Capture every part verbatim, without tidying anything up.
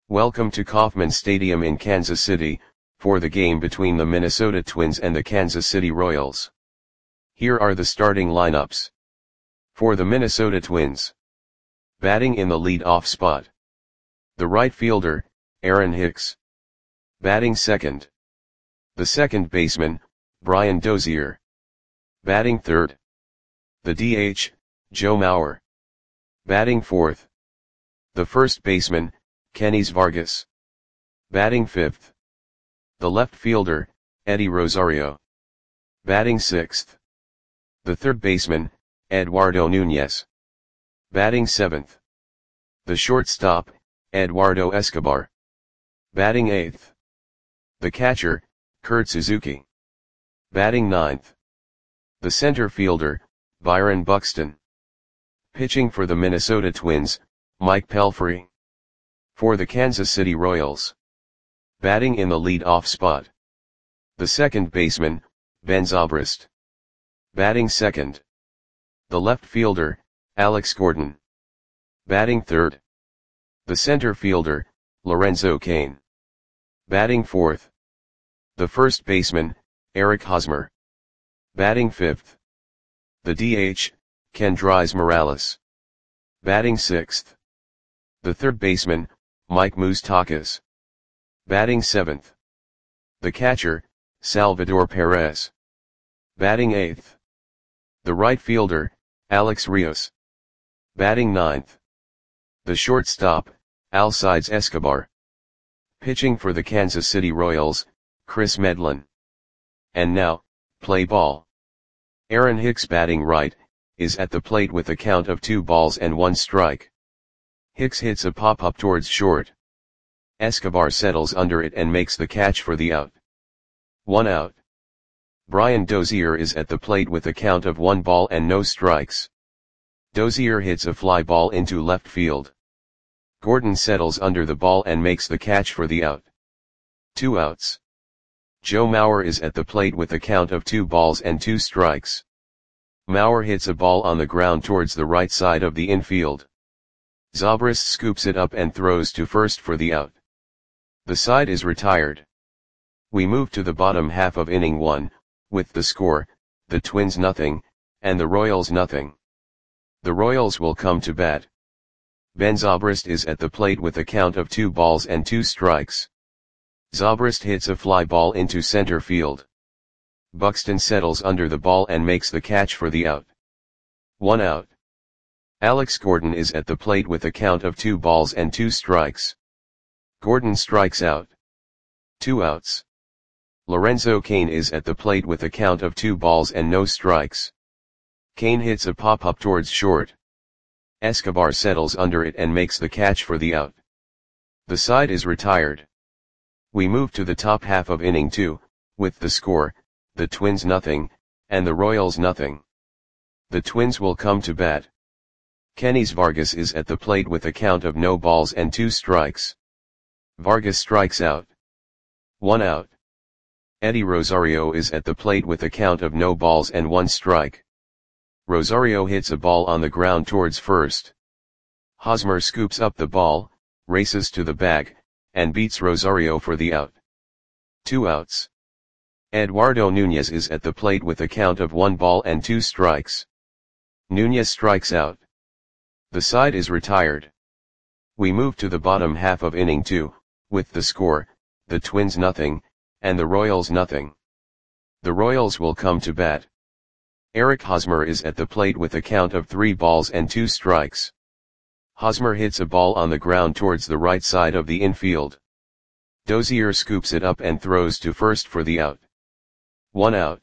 Welcome to Kauffman Stadium in Kansas City, for the game between the Minnesota Twins and the Kansas City Royals. Here are the starting lineups. For the Minnesota Twins. Batting in the lead-off spot. The right fielder, Aaron Hicks. Batting second. The second baseman, Brian Dozier. Batting third. The D H, Joe Mauer. Batting fourth. The first baseman, Kenys Vargas. Batting fifth. The left fielder, Eddie Rosario. Batting sixth. The third baseman, Eduardo Nunez. Batting seventh. The shortstop, Eduardo Escobar. Batting eighth. The catcher, Kurt Suzuki. Batting ninth. The center fielder, Byron Buxton. Pitching for the Minnesota Twins, Mike Pelfrey. For the Kansas City Royals. Batting in the lead-off spot. The second baseman, Ben Zobrist. Batting second. The left fielder, Alex Gordon. Batting third. The center fielder, Lorenzo Cain. Batting fourth. The first baseman, Eric Hosmer. Batting fifth. The D H, Kendrys Morales. Batting sixth. The third baseman, Mike Moustakas. Batting seventh. The catcher, Salvador Perez. Batting eighth. The right fielder, Alex Rios. Batting ninth. The shortstop, Alcides Escobar. Pitching for the Kansas City Royals, Kris Medlen. And now, play ball. Aaron Hicks batting right, is at the plate with a count of two balls and one strike. Hicks hits a pop-up towards short. Escobar settles under it and makes the catch for the out. One out. Brian Dozier is at the plate with a count of one ball and no strikes. Dozier hits a fly ball into left field. Gordon settles under the ball and makes the catch for the out. Two outs. Joe Mauer is at the plate with a count of two balls and two strikes. Mauer hits a ball on the ground towards the right side of the infield. Zobrist scoops it up and throws to first for the out. The side is retired. We move to the bottom half of inning one, with the score, the Twins nothing, and the Royals nothing. The Royals will come to bat. Ben Zobrist is at the plate with a count of two balls and two strikes. Zobrist hits a fly ball into center field. Buxton settles under the ball and makes the catch for the out. One out. Alex Gordon is at the plate with a count of two balls and two strikes. Gordon strikes out. Two outs. Lorenzo Cain is at the plate with a count of two balls and no strikes. Cain hits a pop-up towards short. Escobar settles under it and makes the catch for the out. The side is retired. We move to the top half of inning two, with the score, the Twins nothing, and the Royals nothing. The Twins will come to bat. Kenys Vargas is at the plate with a count of no balls and two strikes. Vargas strikes out. One out. Eddie Rosario is at the plate with a count of no balls and one strike. Rosario hits a ball on the ground towards first. Hosmer scoops up the ball, races to the bag, and beats Rosario for the out. Two outs. Eduardo Nunez is at the plate with a count of one ball and two strikes. Nunez strikes out. The side is retired. We move to the bottom half of inning two, with the score, the Twins nothing, and the Royals nothing. The Royals will come to bat. Eric Hosmer is at the plate with a count of three balls and two strikes. Hosmer hits a ball on the ground towards the right side of the infield. Dozier scoops it up and throws to first for the out. One out.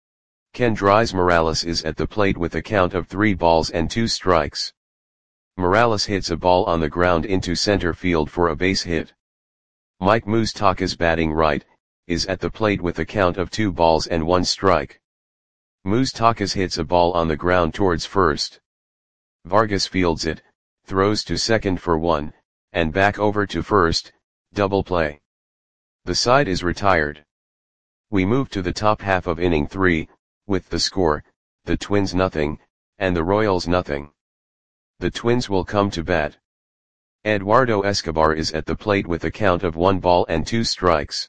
Kendrys Morales is at the plate with a count of three balls and two strikes. Morales hits a ball on the ground into center field for a base hit. Mike Moustakas batting right, is at the plate with a count of two balls and one strike. Moustakas hits a ball on the ground towards first. Vargas fields it, throws to second for one, and back over to first, double play. The side is retired. We move to the top half of inning three, with the score, the Twins nothing, and the Royals nothing. The Twins will come to bat. Eduardo Escobar is at the plate with a count of one ball and two strikes.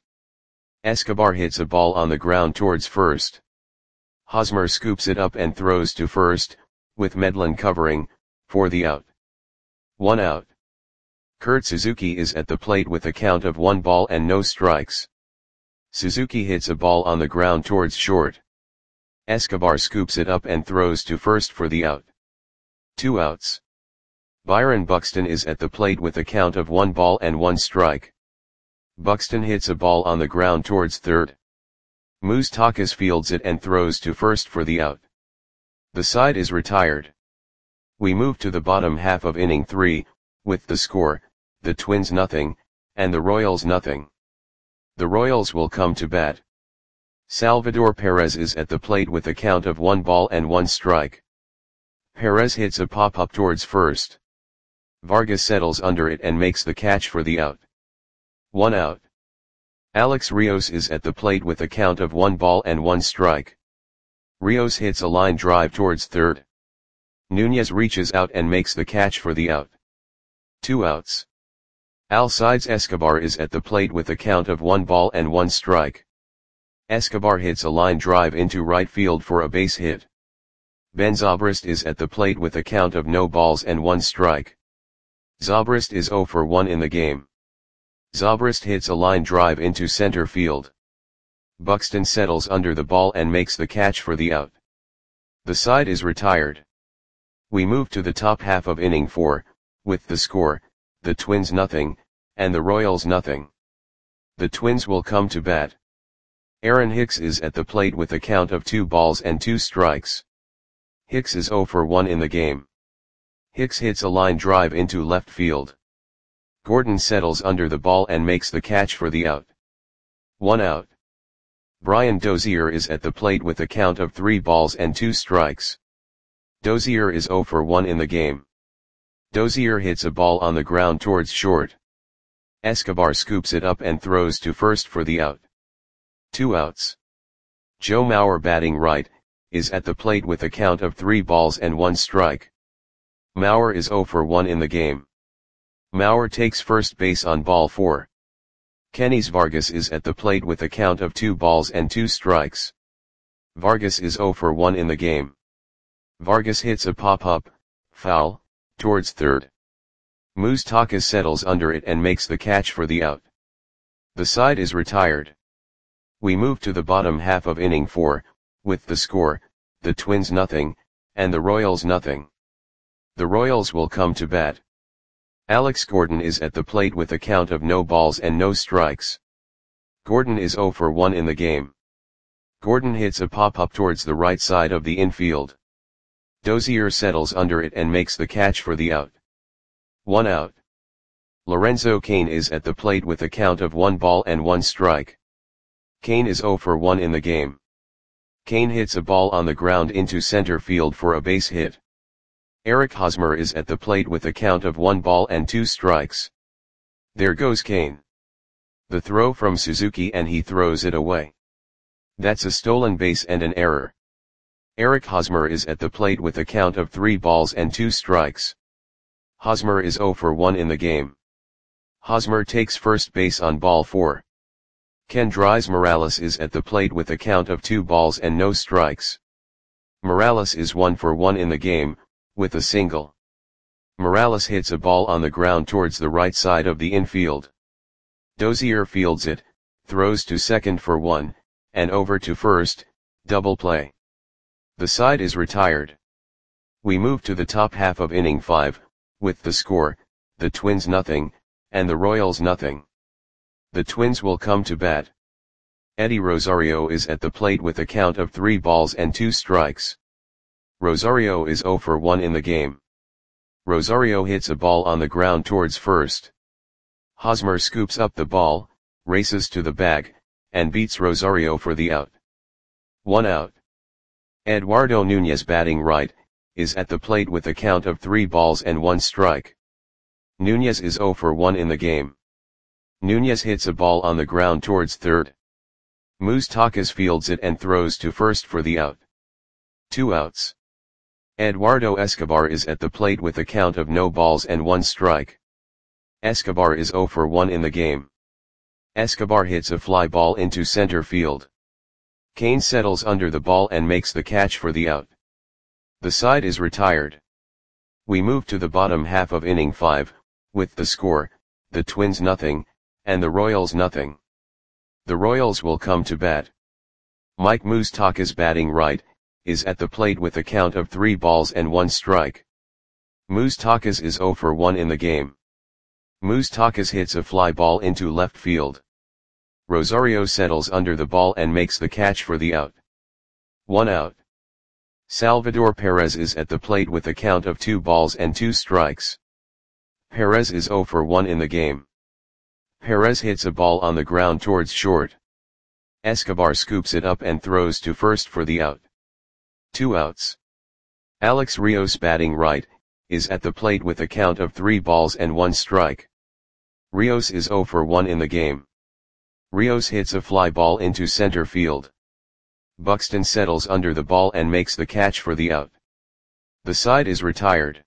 Escobar hits a ball on the ground towards first. Hosmer scoops it up and throws to first, with Medlin covering, for the out. One out. Kurt Suzuki is at the plate with a count of one ball and no strikes. Suzuki hits a ball on the ground towards short. Escobar scoops it up and throws to first for the out. Two outs. Byron Buxton is at the plate with a count of one ball and one strike. Buxton hits a ball on the ground towards third. Moustakas fields it and throws to first for the out. The side is retired. We move to the bottom half of inning three, with the score, the Twins nothing, and the Royals nothing. The Royals will come to bat. Salvador Perez is at the plate with a count of one ball and one strike. Perez hits a pop-up towards first. Vargas settles under it and makes the catch for the out. One out. Alex Rios is at the plate with a count of one ball and one strike. Rios hits a line drive towards third. Nunez reaches out and makes the catch for the out. Two outs. Alcides Escobar is at the plate with a count of one ball and one strike. Escobar hits a line drive into right field for a base hit. Ben Zobrist is at the plate with a count of no balls and one strike. Zobrist is zero for one in the game. Zobrist hits a line drive into center field. Buxton settles under the ball and makes the catch for the out. The side is retired. We move to the top half of inning four, with the score, the Twins nothing, and the Royals nothing. The Twins will come to bat. Aaron Hicks is at the plate with a count of two balls and two strikes. Hicks is zero for one in the game. Hicks hits a line drive into left field. Gordon settles under the ball and makes the catch for the out. One out. Brian Dozier is at the plate with a count of three balls and two strikes. Dozier is zero for one in the game. Dozier hits a ball on the ground towards short. Escobar scoops it up and throws to first for the out. Two outs. Joe Mauer batting right, is at the plate with a count of three balls and one strike. Mauer is zero for one in the game. Mauer takes first base on ball four. Kenys Vargas is at the plate with a count of two balls and two strikes. Vargas is zero for one in the game. Vargas hits a pop-up, foul, towards third. Moustakas settles under it and makes the catch for the out. The side is retired. We move to the bottom half of inning four, with the score, the Twins nothing, and the Royals nothing. The Royals will come to bat. Alex Gordon is at the plate with a count of no balls and no strikes. Gordon is zero for one in the game. Gordon hits a pop-up towards the right side of the infield. Dozier settles under it and makes the catch for the out. One out. Lorenzo Cain is at the plate with a count of one ball and one strike. Cain is zero for one in the game. Cain hits a ball on the ground into center field for a base hit. Eric Hosmer is at the plate with a count of one ball and two strikes. There goes Cain. The throw from Suzuki and he throws it away. That's a stolen base and an error. Eric Hosmer is at the plate with a count of three balls and two strikes. Hosmer is zero for one in the game. Hosmer takes first base on ball four. Kendrys Morales is at the plate with a count of two balls and no strikes. Morales is one for one in the game, with a single. Morales hits a ball on the ground towards the right side of the infield. Dozier fields it, throws to second for one, and over to first, double play. The side is retired. We move to the top half of inning five, with the score, the Twins nothing, and the Royals nothing. The Twins will come to bat. Eddie Rosario is at the plate with a count of three balls and two strikes. Rosario is zero for one in the game. Rosario hits a ball on the ground towards first. Hosmer scoops up the ball, races to the bag, and beats Rosario for the out. One out. Eduardo Nunez batting right, is at the plate with a count of three balls and one strike. Nunez is zero for one in the game. Nunez hits a ball on the ground towards third. Moustakas fields it and throws to first for the out. Two outs. Eduardo Escobar is at the plate with a count of no balls and one strike. Escobar is zero for one in the game. Escobar hits a fly ball into center field. Kane settles under the ball and makes the catch for the out. The side is retired. We move to the bottom half of inning five, with the score, the Twins nothing, and the Royals nothing. The Royals will come to bat. Mike Moustakas, batting right, is at the plate with a count of three balls and one strike. Moustakas is zero for one in the game. Moustakas hits a fly ball into left field. Rosario settles under the ball and makes the catch for the out. One out. Salvador Perez is at the plate with a count of two balls and two strikes. Perez is zero for one in the game. Perez hits a ball on the ground towards short. Escobar scoops it up and throws to first for the out. Two outs. Alex Rios, batting right, is at the plate with a count of three balls and one strike. Rios is zero for one in the game. Rios hits a fly ball into center field. Buxton settles under the ball and makes the catch for the out. The side is retired.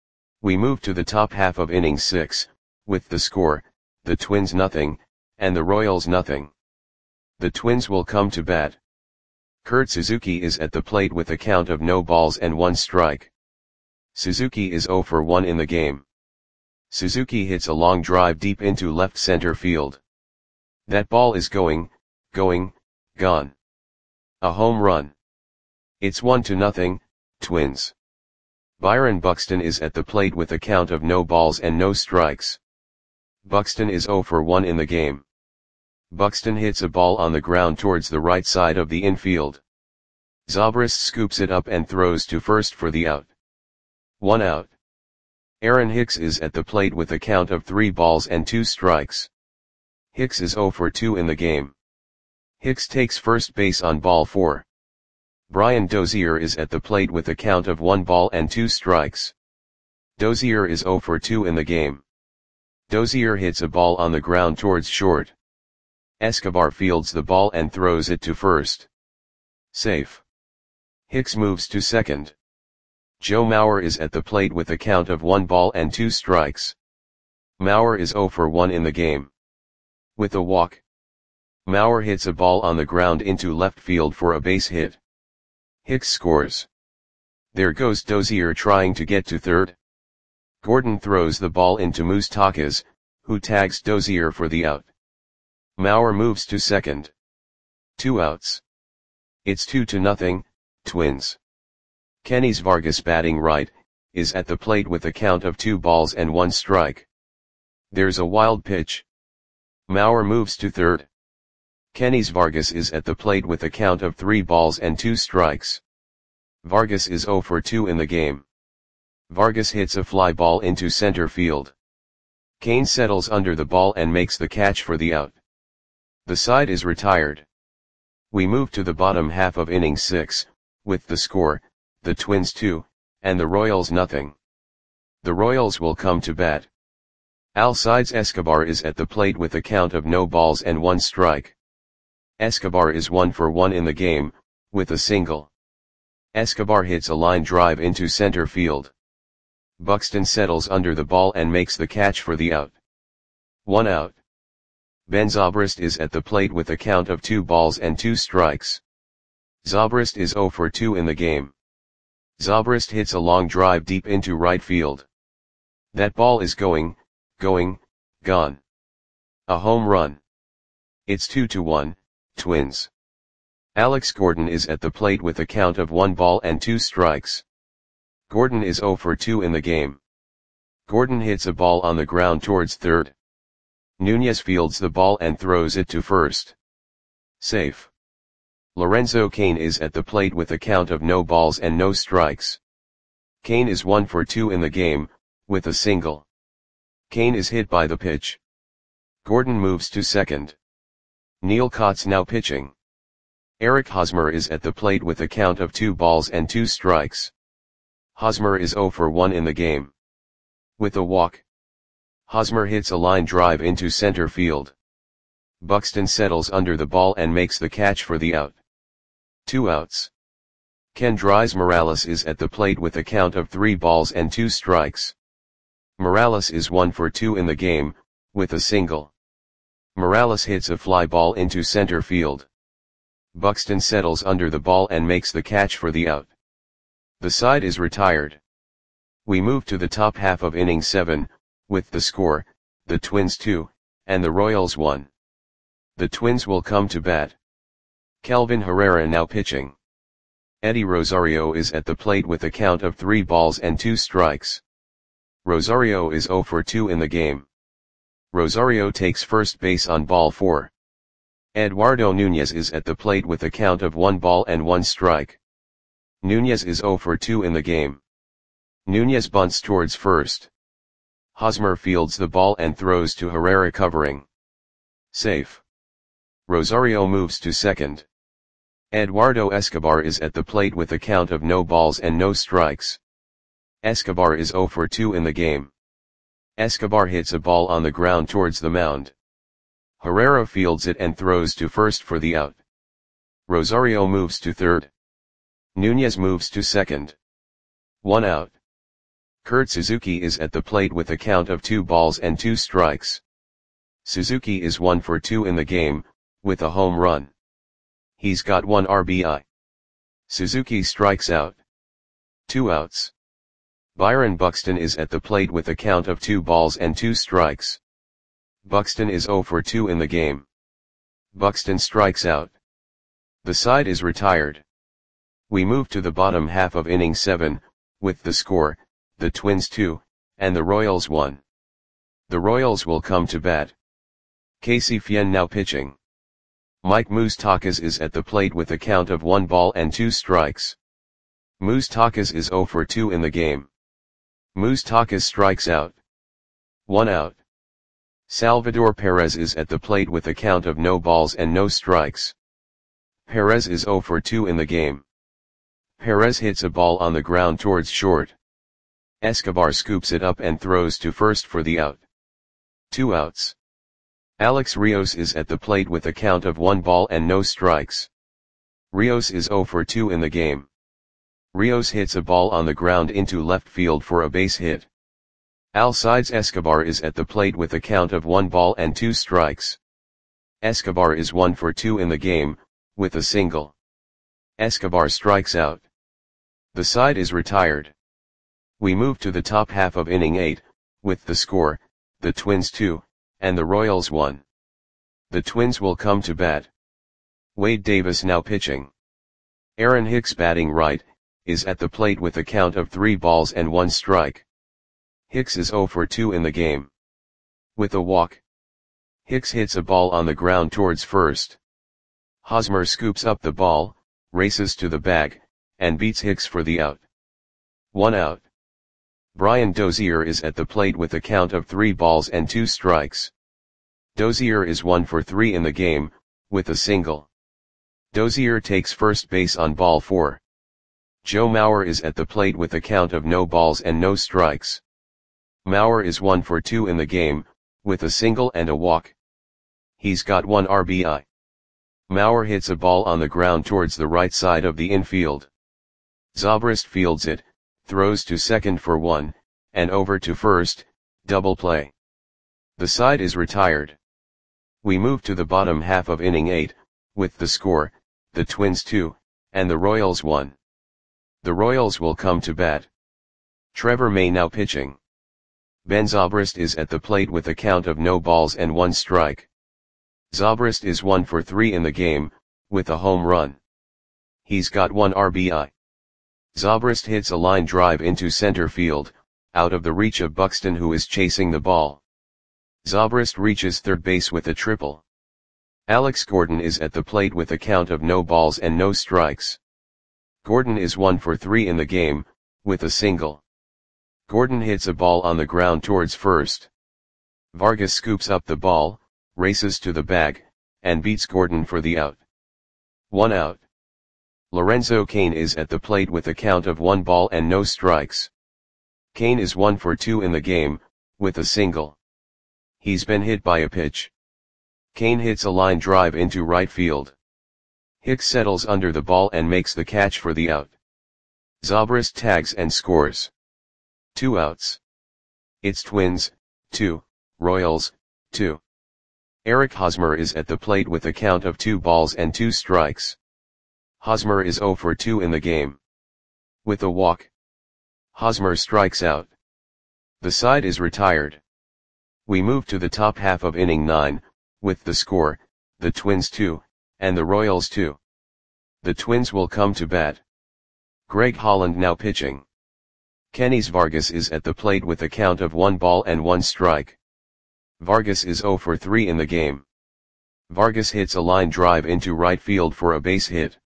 We move to the top half of inning six, with the score, the Twins nothing, and the Royals nothing. The Twins will come to bat. Kurt Suzuki is at the plate with a count of no balls and one strike. Suzuki is zero for one in the game. Suzuki hits a long drive deep into left center field. That ball is going, going, gone. A home run. It's one to nothing, Twins. Byron Buxton is at the plate with a count of no balls and no strikes. Buxton is zero for one in the game. Buxton hits a ball on the ground towards the right side of the infield. Zobrist scoops it up and throws to first for the out. One out. Aaron Hicks is at the plate with a count of three balls and two strikes. Hicks is zero for two in the game. Hicks takes first base on ball four. Brian Dozier is at the plate with a count of one ball and two strikes. Dozier is zero for two in the game. Dozier hits a ball on the ground towards short. Escobar fields the ball and throws it to first. Safe. Hicks moves to second. Joe Mauer is at the plate with a count of one ball and two strikes. Mauer is zero for one in the game. With a walk, Mauer hits a ball on the ground into left field for a base hit. Hicks scores. There goes Dozier trying to get to third. Gordon throws the ball into Moustakas, who tags Dozier for the out. Mauer moves to second. Two outs. It's two to nothing, Twins. Kenys Vargas, batting right, is at the plate with a count of two balls and one strike. There's a wild pitch. Mauer moves to third. Kenys Vargas is at the plate with a count of three balls and two strikes. Vargas is zero for two in the game. Vargas hits a fly ball into center field. Kane settles under the ball and makes the catch for the out. The side is retired. We move to the bottom half of inning six, with the score, the Twins two, and the Royals nothing. The Royals will come to bat. Alcides Escobar is at the plate with a count of no balls and one strike. Escobar is one for one in the game, with a single. Escobar hits a line drive into center field. Buxton settles under the ball and makes the catch for the out. One out. Ben Zobrist is at the plate with a count of two balls and two strikes. Zobrist is zero for two in the game. Zobrist hits a long drive deep into right field. That ball is going, going, gone. A home run. It's two to one, Twins. Alex Gordon is at the plate with a count of one ball and two strikes. Gordon is zero for two in the game. Gordon hits a ball on the ground towards third. Nunez fields the ball and throws it to first. Safe. Lorenzo Cain is at the plate with a count of no balls and no strikes. Cain is one for two in the game, with a single. Cain is hit by the pitch. Gordon moves to second. Neil Cott's now pitching. Eric Hosmer is at the plate with a count of two balls and two strikes. Hosmer is zero for one in the game. With a walk, Hosmer hits a line drive into center field. Buxton settles under the ball and makes the catch for the out. Two outs. Kendrys Morales is at the plate with a count of three balls and two strikes. Morales is one for two in the game, with a single. Morales hits a fly ball into center field. Buxton settles under the ball and makes the catch for the out. The side is retired. We move to the top half of inning seven, with the score, the Twins two, and the Royals one. The Twins will come to bat. Kelvin Herrera now pitching. Eddie Rosario is at the plate with a count of three balls and two strikes. Rosario is zero for two in the game. Rosario takes first base on ball four. Eduardo Nunez is at the plate with a count of one ball and one strike. Nunez is zero for two in the game. Nunez bunts towards first. Hosmer fields the ball and throws to Herrera covering. Safe. Rosario moves to second. Eduardo Escobar is at the plate with a count of no balls and no strikes. Escobar is zero for two in the game. Escobar hits a ball on the ground towards the mound. Herrera fields it and throws to first for the out. Rosario moves to third. Nunez moves to second. One out. Kurt Suzuki is at the plate with a count of two balls and two strikes. Suzuki is one for two in the game, with a home run. He's got one R B I. Suzuki strikes out. Two outs. Byron Buxton is at the plate with a count of two balls and two strikes. Buxton is zero for two in the game. Buxton strikes out. The side is retired. We move to the bottom half of inning seven, with the score, the Twins two, and the Royals one. The Royals will come to bat. Casey Fien now pitching. Mike Moustakas is at the plate with a count of one ball and two strikes. Moustakas is zero for two in the game. Moustakas strikes out. One out. Salvador Perez is at the plate with a count of no balls and no strikes. Perez is zero for two in the game. Perez hits a ball on the ground towards short. Escobar scoops it up and throws to first for the out. Two outs. Alex Rios is at the plate with a count of one ball and no strikes. Rios is zero for two in the game. Rios hits a ball on the ground into left field for a base hit. Alcides Escobar is at the plate with a count of one ball and two strikes. Escobar is one for two in the game, with a single. Escobar strikes out. The side is retired. We move to the top half of inning eight, with the score, the Twins two, and the Royals one. The Twins will come to bat. Wade Davis now pitching. Aaron Hicks batting right, is at the plate with a count of three balls and one strike. Hicks is zero for two in the game. With a walk. Hicks hits a ball on the ground towards first. Hosmer scoops up the ball, races to the bag, and beats Hicks for the out. One out. Brian Dozier is at the plate with a count of three balls and two strikes. Dozier is one for three in the game, with a single. Dozier takes first base on ball four. Joe Mauer is at the plate with a count of no balls and no strikes. Mauer is one for two in the game, with a single and a walk. He's got one R B I. Mauer hits a ball on the ground towards the right side of the infield. Zobrist fields it, throws to second for one, and over to first, double play. The side is retired. We move to the bottom half of inning eight, with the score, the Twins two, and the Royals one. The Royals will come to bat. Trevor May now pitching. Ben Zobrist is at the plate with a count of no balls and one strike. Zobrist is one for three in the game, with a home run. He's got one R B I. Zobrist hits a line drive into center field, out of the reach of Buxton, who is chasing the ball. Zobrist reaches third base with a triple. Alex Gordon is at the plate with a count of no balls and no strikes. Gordon is one for three in the game, with a single. Gordon hits a ball on the ground towards first. Vargas scoops up the ball, races to the bag, and beats Gordon for the out. One out. Lorenzo Cain is at the plate with a count of one ball and no strikes. Cain is one for two in the game, with a single. He's been hit by a pitch. Cain hits a line drive into right field. Hicks settles under the ball and makes the catch for the out. Zobrist tags and scores. Two outs. It's Twins, two, Royals, two. Eric Hosmer is at the plate with a count of two balls and two strikes. Hosmer is zero for two in the game. With a walk, Hosmer strikes out. The side is retired. We move to the top half of inning nine, with the score, the Twins two, and the Royals two. The Twins will come to bat. Greg Holland now pitching. Kenys Vargas is at the plate with a count of one ball and one strike. Vargas is zero for three in the game. Vargas hits a line drive into right field for a base hit.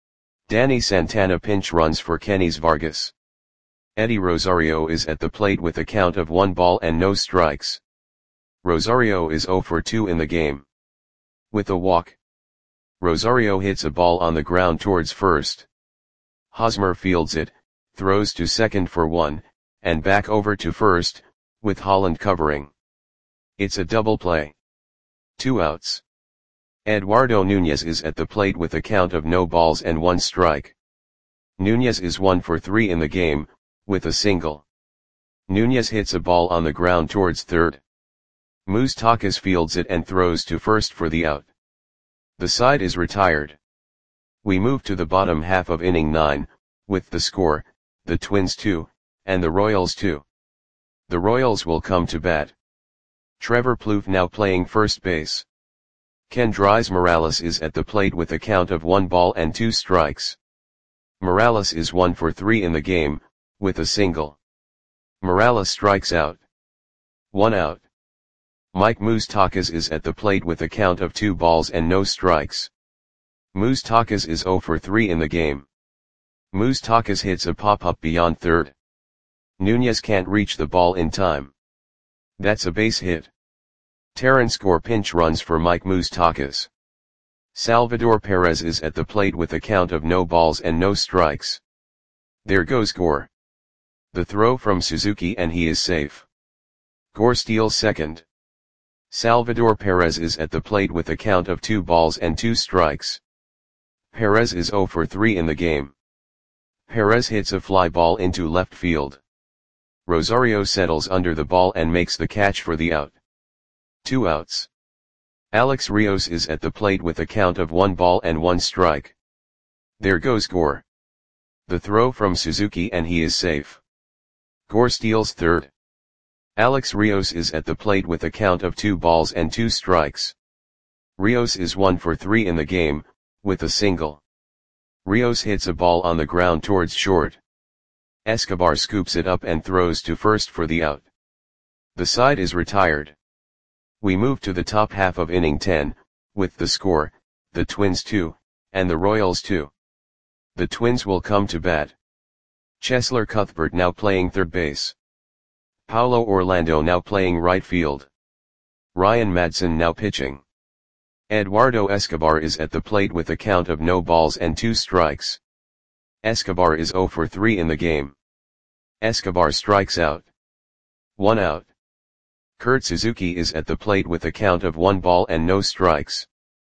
Danny Santana pinch runs for Kenys Vargas. Eddie Rosario is at the plate with a count of one ball and no strikes. Rosario is zero for two in the game. With a walk, Rosario hits a ball on the ground towards first. Hosmer fields it, throws to second for one, and back over to first, with Holland covering. It's a double play. Two outs. Eduardo Nunez is at the plate with a count of no balls and one strike. Nunez is one for three in the game, with a single. Nunez hits a ball on the ground towards third. Moustakas fields it and throws to first for the out. The side is retired. We move to the bottom half of inning nine, with the score, the Twins two, and the Royals two. The Royals will come to bat. Trevor Plouffe now playing first base. Kendrys Morales is at the plate with a count of one ball and two strikes. Morales is one for three in the game, with a single. Morales strikes out. One out. Mike Moustakas is at the plate with a count of two balls and no strikes. Moustakas is zero for three in the game. Moustakas hits a pop-up beyond third. Nunez can't reach the ball in time. That's a base hit. Terrence Gore pinch runs for Mike Moustakas. Salvador Perez is at the plate with a count of no balls and no strikes. There goes Gore. The throw from Suzuki and he is safe. Gore steals second. Salvador Perez is at the plate with a count of two balls and two strikes. Perez is zero for three in the game. Perez hits a fly ball into left field. Rosario settles under the ball and makes the catch for the out. Two outs. Alex Rios is at the plate with a count of one ball and one strike. There goes Gore. The throw from Suzuki and he is safe. Gore steals third. Alex Rios is at the plate with a count of two balls and two strikes. Rios is one for three in the game, with a single. Rios hits a ball on the ground towards short. Escobar scoops it up and throws to first for the out. The side is retired. We move to the top half of inning ten, with the score, the Twins two, and the Royals two. The Twins will come to bat. Cheslor Cuthbert now playing third base. Paulo Orlando now playing right field. Ryan Madson now pitching. Eduardo Escobar is at the plate with a count of no balls and two strikes. Escobar is zero for three in the game. Escobar strikes out. One out. Kurt Suzuki is at the plate with a count of one ball and no strikes.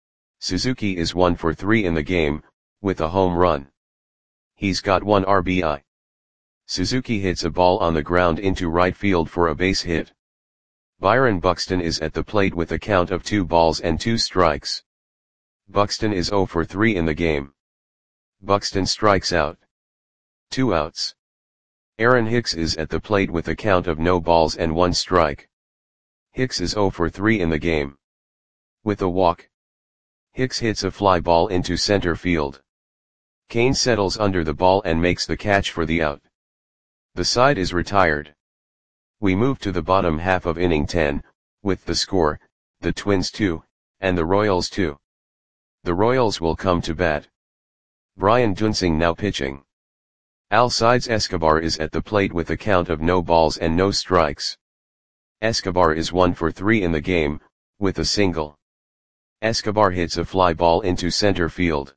Suzuki is one for three in the game, with a home run. He's got one R B I. Suzuki hits a ball on the ground into right field for a base hit. Byron Buxton is at the plate with a count of two balls and two strikes. Buxton is zero for three in the game. Buxton strikes out. Two outs. Aaron Hicks is at the plate with a count of no balls and one strike. Hicks is zero for three in the game. With a walk, Hicks hits a fly ball into center field. Kane settles under the ball and makes the catch for the out. The side is retired. We move to the bottom half of inning ten, with the score, the Twins two, and the Royals two. The Royals will come to bat. Brian Duensing now pitching. Alcides Escobar is at the plate with a count of no balls and no strikes. Escobar is one for three in the game, with a single. Escobar hits a fly ball into center field.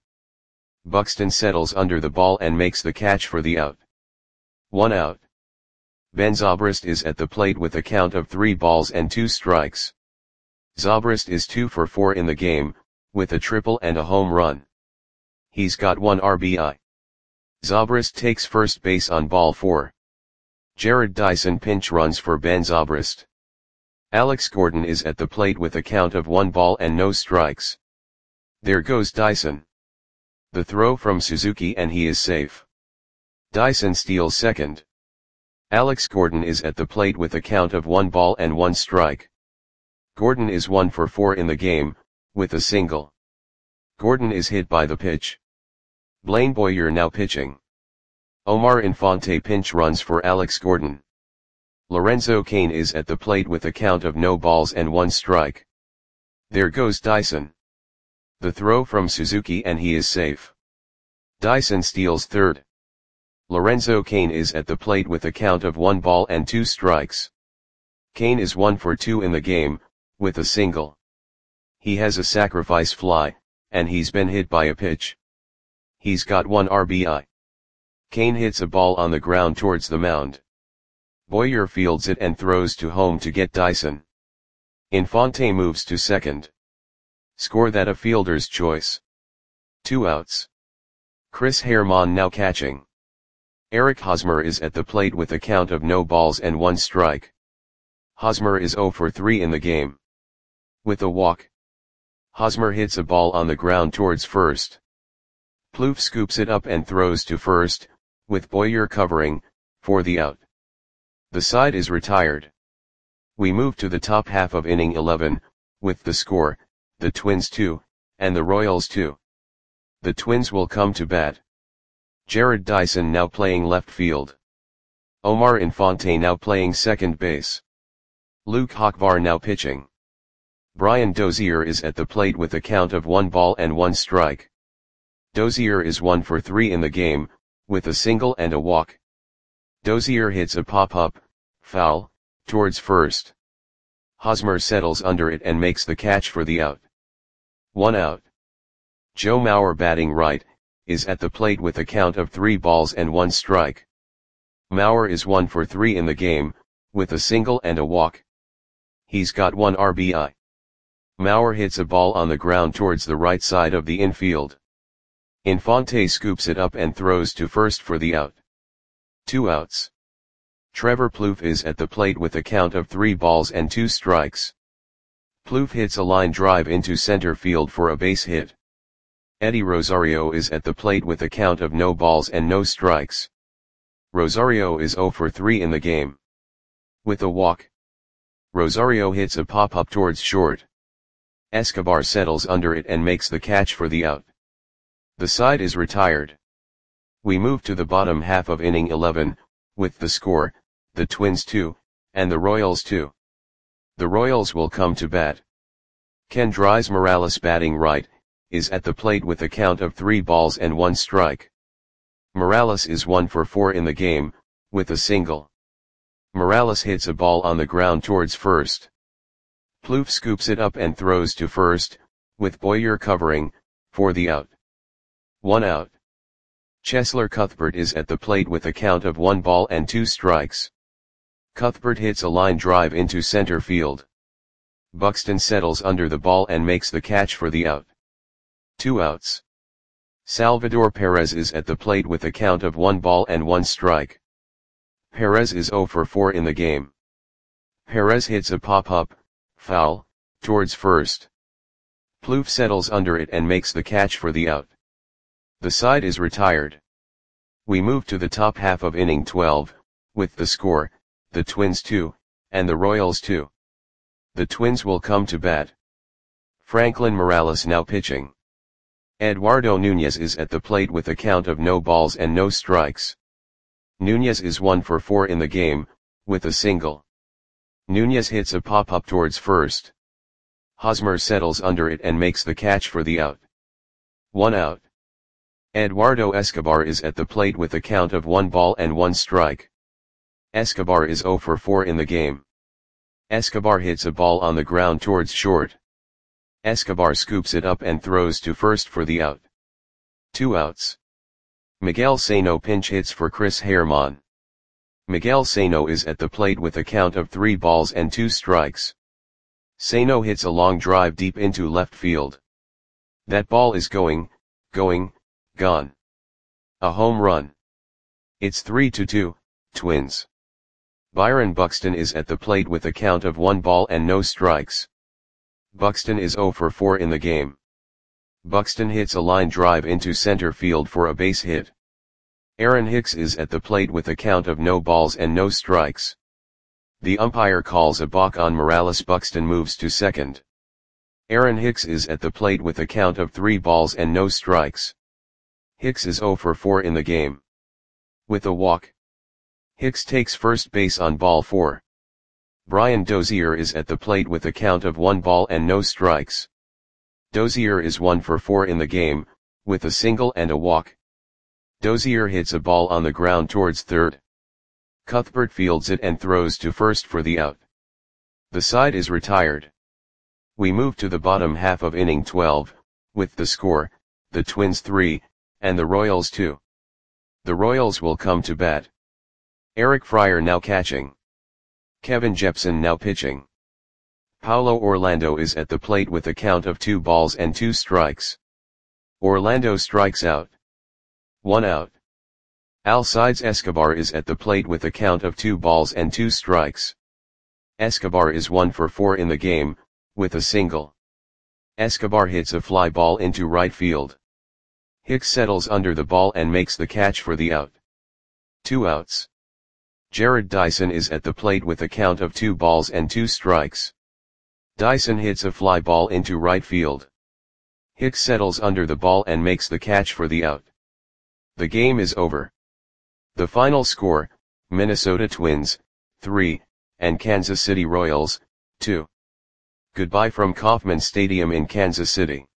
Buxton settles under the ball and makes the catch for the out. One out. Ben Zobrist is at the plate with a count of three balls and two strikes. Zobrist is two for four in the game, with a triple and a home run. He's got one R B I. Zobrist takes first base on ball four. Jared Dyson pinch runs for Ben Zobrist. Alex Gordon is at the plate with a count of one ball and no strikes. There goes Dyson. The throw from Suzuki and he is safe. Dyson steals second. Alex Gordon is at the plate with a count of one ball and one strike. Gordon is one for four in the game, with a single. Gordon is hit by the pitch. Blaine Boyer now pitching. Omar Infante pinch runs for Alex Gordon. Lorenzo Cain is at the plate with a count of no balls and one strike. There goes Dyson. The throw from Suzuki and he is safe. Dyson steals third. Lorenzo Cain is at the plate with a count of one ball and two strikes. Cain is one for two in the game, with a single. He has a sacrifice fly, and he's been hit by a pitch. He's got one R B I. Cain hits a ball on the ground towards the mound. Boyer fields it and throws to home to get Dyson. Infante moves to second. Score that a fielder's choice. Two outs. Chris Herrmann now catching. Eric Hosmer is at the plate with a count of no balls and one strike. Hosmer is zero for three in the game. With a walk. Hosmer hits a ball on the ground towards first. Plouffe scoops it up and throws to first, with Boyer covering, for the out. The side is retired. We move to the top half of inning eleven, with the score, the Twins two, and the Royals two. The Twins will come to bat. Jared Dyson now playing left field. Omar Infante now playing second base. Luke Hochvar now pitching. Brian Dozier is at the plate with a count of one ball and one strike. Dozier is one for three in the game, with a single and a walk. Dozier hits a pop-up, foul, towards first. Hosmer settles under it and makes the catch for the out. One out. Joe Mauer batting right, is at the plate with a count of three balls and one strike. Mauer is one for three in the game, with a single and a walk. He's got one R B I. Mauer hits a ball on the ground towards the right side of the infield. Infante scoops it up and throws to first for the out. Two outs. Trevor Plouffe is at the plate with a count of three balls and two strikes. Plouffe hits a line drive into center field for a base hit. Eddie Rosario is at the plate with a count of no balls and no strikes. Rosario is zero for three in the game. With a walk. Rosario hits a pop-up towards short. Escobar settles under it and makes the catch for the out. The side is retired. We move to the bottom half of inning eleven, with the score, the Twins two, and the Royals two. The Royals will come to bat. Kendrys Morales batting right, is at the plate with a count of three balls and one strike. Morales is one for four in the game, with a single. Morales hits a ball on the ground towards first. Plouffe scoops it up and throws to first, with Boyer covering, for the out. One out. Cheslor Cuthbert is at the plate with a count of one ball and two strikes. Cuthbert hits a line drive into center field. Buxton settles under the ball and makes the catch for the out. Two outs. Salvador Perez is at the plate with a count of one ball and one strike. Perez is zero for four in the game. Perez hits a pop-up, foul, towards first. Plouffe settles under it and makes the catch for the out. The side is retired. We move to the top half of inning twelve, with the score, the Twins two, and the Royals two. The Twins will come to bat. Franklin Morales now pitching. Eduardo Nunez is at the plate with a count of no balls and no strikes. Nunez is one for four in the game, with a single. Nunez hits a pop-up towards first. Hosmer settles under it and makes the catch for the out. One out. Eduardo Escobar is at the plate with a count of one ball and one strike. Escobar is zero for four in the game. Escobar hits a ball on the ground towards short. Escobar scoops it up and throws to first for the out. Two outs. Miguel Sano pinch hits for Chris Herrmann. Miguel Sano is at the plate with a count of three balls and two strikes. Sano hits a long drive deep into left field. That ball is going, going, gone. A home run. It's three to two, Twins. Byron Buxton is at the plate with a count of one ball and no strikes. Buxton is zero for four in the game. Buxton hits a line drive into center field for a base hit. Aaron Hicks is at the plate with a count of no balls and no strikes. The umpire calls a balk on Morales. Buxton moves to second. Aaron Hicks is at the plate with a count of three balls and no strikes. Hicks is zero for four in the game. With a walk, Hicks takes first base on ball four. Brian Dozier is at the plate with a count of one ball and no strikes. Dozier is one for four in the game, with a single and a walk. Dozier hits a ball on the ground towards third. Cuthbert fields it and throws to first for the out. The side is retired. We move to the bottom half of inning twelve, with the score, the Twins three, and the Royals two. The Royals will come to bat. Eric Fryer now catching. Kevin Jepson now pitching. Paulo Orlando is at the plate with a count of two balls and two strikes. Orlando strikes out. One out. Alcides Escobar is at the plate with a count of two balls and two strikes. Escobar is one for four in the game, with a single. Escobar hits a fly ball into right field. Hicks settles under the ball and makes the catch for the out. Two outs. Jared Dyson is at the plate with a count of two balls and two strikes. Dyson hits a fly ball into right field. Hicks settles under the ball and makes the catch for the out. The game is over. The final score, Minnesota Twins, three, and Kansas City Royals, two. Goodbye from Kauffman Stadium in Kansas City.